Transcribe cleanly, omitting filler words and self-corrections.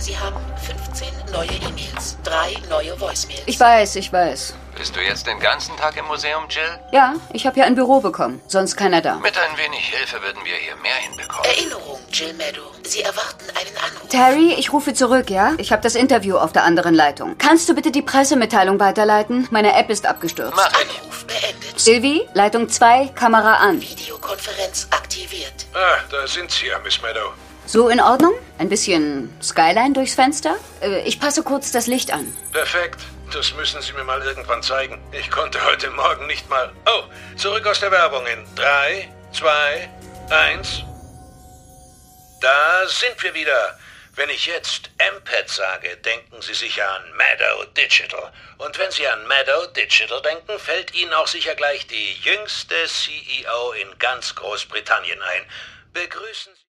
Sie haben 15 neue E-Mails, 3 neue Voicemails. Ich weiß. Bist du jetzt den ganzen Tag im Museum, Jill? Ja, ich habe ja ein Büro bekommen. Sonst keiner da. Mit ein wenig Hilfe würden wir hier mehr hinbekommen. Erinnerung, Jill Meadow. Sie erwarten einen Anruf. Terry, ich rufe zurück, ja? Ich habe das Interview auf der anderen Leitung. Kannst du bitte die Pressemitteilung weiterleiten? Meine App ist abgestürzt. Mach ich. Anruf beendet. Sylvie, Leitung 2, Kamera an. Videokonferenz aktiviert. Ah, da sind Sie ja, Miss Meadow. So in Ordnung? Ein bisschen Skyline durchs Fenster? Ich passe kurz das Licht an. Perfekt. Das müssen Sie mir mal irgendwann zeigen. Ich konnte heute Morgen nicht mal... Oh, zurück aus der Werbung in 3, 2, 1. Da sind wir wieder. Wenn ich jetzt M-Pad sage, denken Sie sicher an Meadow Digital. Und wenn Sie an Meadow Digital denken, fällt Ihnen auch sicher gleich die jüngste CEO in ganz Großbritannien ein. Begrüßen Sie...